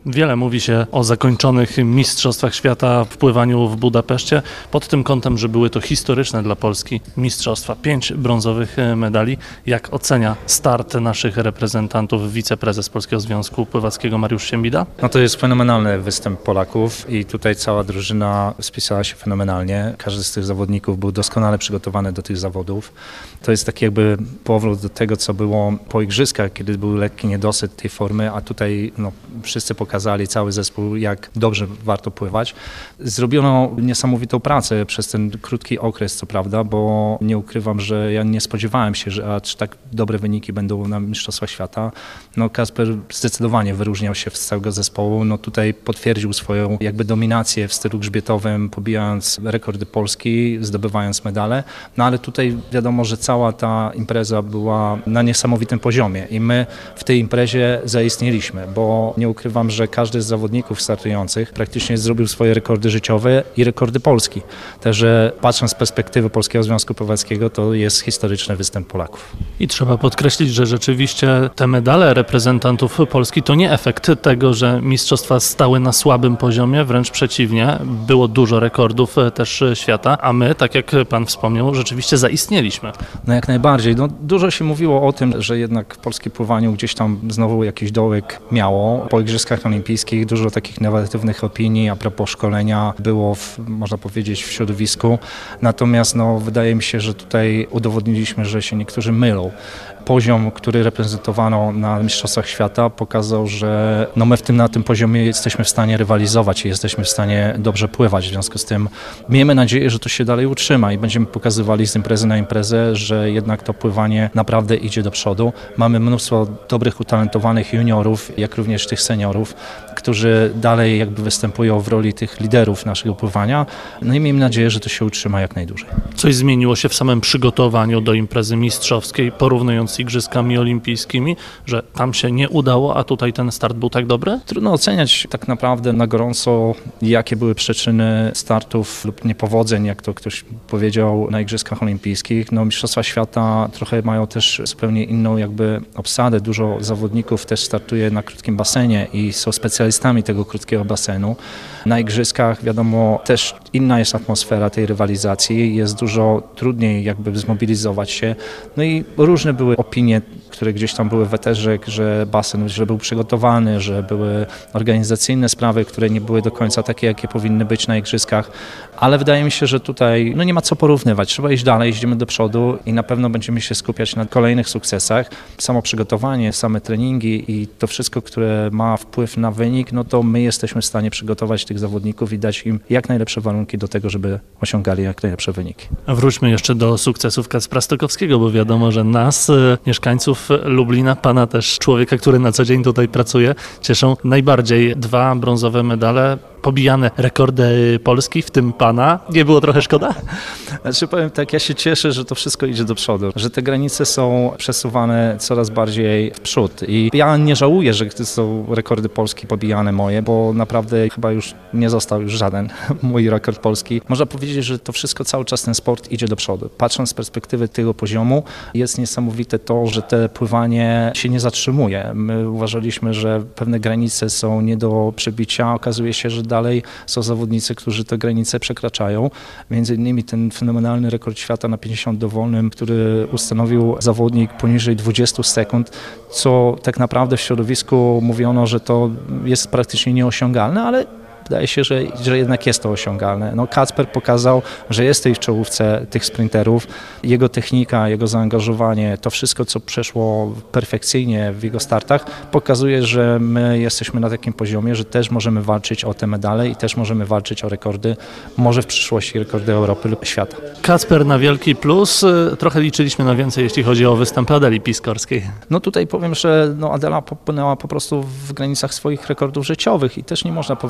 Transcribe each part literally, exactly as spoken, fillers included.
Wiele mówi się o zakończonych Mistrzostwach Świata w pływaniu w Budapeszcie pod tym kątem, że były to historyczne dla Polski mistrzostwa. Pięć brązowych medali. Jak ocenia start naszych reprezentantów wiceprezes Polskiego Związku Pływackiego Mariusz Siembida? No to jest fenomenalny występ Polaków i tutaj cała drużyna spisała się fenomenalnie. Każdy z tych zawodników był doskonale przygotowany do tych zawodów. To jest taki jakby powrót do tego, co było po igrzyskach, kiedy był lekki niedosyt tej formy, a tutaj no, wszyscy pokazali, cały zespół, jak dobrze warto pływać. Zrobiono niesamowitą pracę przez ten krótki okres, co prawda, bo nie ukrywam, że ja nie spodziewałem się, że aż tak dobre wyniki będą na Mistrzostwach Świata. No Kacper zdecydowanie wyróżniał się z całego zespołu. No tutaj potwierdził swoją jakby dominację w stylu grzbietowym, pobijając rekordy Polski, zdobywając medale. No ale tutaj wiadomo, że cała ta impreza była na niesamowitym poziomie i my w tej imprezie zaistnieliśmy, bo nie ukrywam, że każdy z zawodników startujących praktycznie zrobił swoje rekordy życiowe i rekordy Polski. Także patrząc z perspektywy Polskiego Związku Pływackiego, to jest historyczny występ Polaków. I trzeba podkreślić, że rzeczywiście te medale reprezentantów Polski to nie efekt tego, że mistrzostwa stały na słabym poziomie, wręcz przeciwnie. Było dużo rekordów też świata, a my, tak jak pan wspomniał, rzeczywiście zaistnieliśmy. No jak najbardziej. No, dużo się mówiło o tym, że jednak w polskim pływaniu gdzieś tam znowu jakiś dołek miało. Po Igrzyskach Olimpijskich dużo takich negatywnych opinii a propos szkolenia było, w, można powiedzieć, w środowisku. Natomiast no, wydaje mi się, że tutaj udowodniliśmy, że się niektórzy mylą. Poziom, który reprezentowano na Mistrzostwach Świata, pokazał, że no my w tym, na tym poziomie jesteśmy w stanie rywalizować i jesteśmy w stanie dobrze pływać. W związku z tym miejmy nadzieję, że to się dalej utrzyma i będziemy pokazywali z imprezy na imprezę, że jednak to pływanie naprawdę idzie do przodu. Mamy mnóstwo dobrych, utalentowanych juniorów, jak również tych seniorów, którzy dalej jakby występują w roli tych liderów naszego pływania. No i miejmy nadzieję, że to się utrzyma jak najdłużej. Coś zmieniło się w samym przygotowaniu do imprezy mistrzowskiej, porównując z Igrzyskami Olimpijskimi, że tam się nie udało, a tutaj ten start był tak dobry? Trudno oceniać tak naprawdę na gorąco, jakie były przyczyny startów lub niepowodzeń, jak to ktoś powiedział, na Igrzyskach Olimpijskich. No, Mistrzostwa Świata trochę mają też zupełnie inną jakby obsadę. Dużo zawodników też startuje na krótkim basenie i są specjalistami tego krótkiego basenu. Na Igrzyskach wiadomo też inna jest atmosfera tej rywalizacji, jest dużo trudniej jakby zmobilizować się. No i różne były opinie, które gdzieś tam były w eterze, że basen źle był przygotowany, że były organizacyjne sprawy, które nie były do końca takie, jakie powinny być na Igrzyskach, ale wydaje mi się, że tutaj no nie ma co porównywać. Trzeba iść dalej, idziemy do przodu i na pewno będziemy się skupiać na kolejnych sukcesach. Samo przygotowanie, same treningi i to wszystko, które ma wpływ na wynik, no to my jesteśmy w stanie przygotować tych zawodników i dać im jak najlepsze warunki do tego, żeby osiągali jak najlepsze wyniki. Wróćmy jeszcze do sukcesów Kacpra Stokowskiego, bo wiadomo, że nas, mieszkańców Lublina, pana też człowieka, który na co dzień tutaj pracuje, cieszą najbardziej dwa brązowe medale, pobijane rekordy Polski, w tym pana. Nie było trochę szkoda? Znaczy powiem tak, ja się cieszę, że to wszystko idzie do przodu, że te granice są przesuwane coraz bardziej w przód i ja nie żałuję, że są rekordy Polski pobijane moje, bo naprawdę chyba już nie został już żaden mój rekord polski. Można powiedzieć, że to wszystko cały czas ten sport idzie do przodu. Patrząc z perspektywy tego poziomu, jest niesamowite to, że te pływanie się nie zatrzymuje. My uważaliśmy, że pewne granice są nie do przebicia, okazuje się, że dalej są zawodnicy, którzy te granice przekraczają. Między innymi ten fenomenalny rekord świata na pięćdziesiąt dowolnym, który ustanowił zawodnik poniżej dwudziestu sekund, co tak naprawdę w środowisku mówiono, że to jest praktycznie nieosiągalne, ale wydaje się, że, że jednak jest to osiągalne. No, Kacper pokazał, że jest w tej czołówce tych sprinterów. Jego technika, jego zaangażowanie, to wszystko, co przeszło perfekcyjnie w jego startach, pokazuje, że my jesteśmy na takim poziomie, że też możemy walczyć o te medale i też możemy walczyć o rekordy, może w przyszłości rekordy Europy lub świata. Kacper na wielki plus. Trochę liczyliśmy na więcej, jeśli chodzi o występy Adeli Piskorskiej. No tutaj powiem, że no Adela popłynęła po prostu w granicach swoich rekordów życiowych i też nie można powiedzieć, że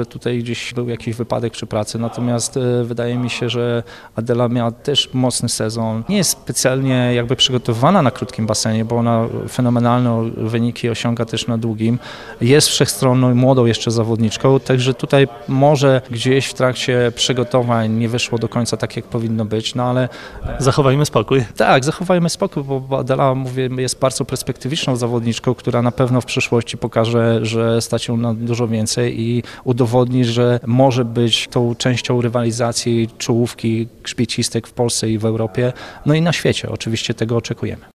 tutaj gdzieś był jakiś wypadek przy pracy, natomiast e, wydaje mi się, że Adela miała też mocny sezon. Nie jest specjalnie jakby przygotowana na krótkim basenie, bo ona fenomenalne wyniki osiąga też na długim. Jest wszechstronną i młodą jeszcze zawodniczką, także tutaj może gdzieś w trakcie przygotowań nie wyszło do końca tak, jak powinno być, no ale Zachowajmy spokój. tak, zachowajmy spokój, bo Adela, mówię, jest bardzo perspektywiczną zawodniczką, która na pewno w przyszłości pokaże, że stać ją na dużo więcej i udowodni, że może być tą częścią rywalizacji czołówki grzbiecistek w Polsce i w Europie, no i na świecie. Oczywiście tego oczekujemy.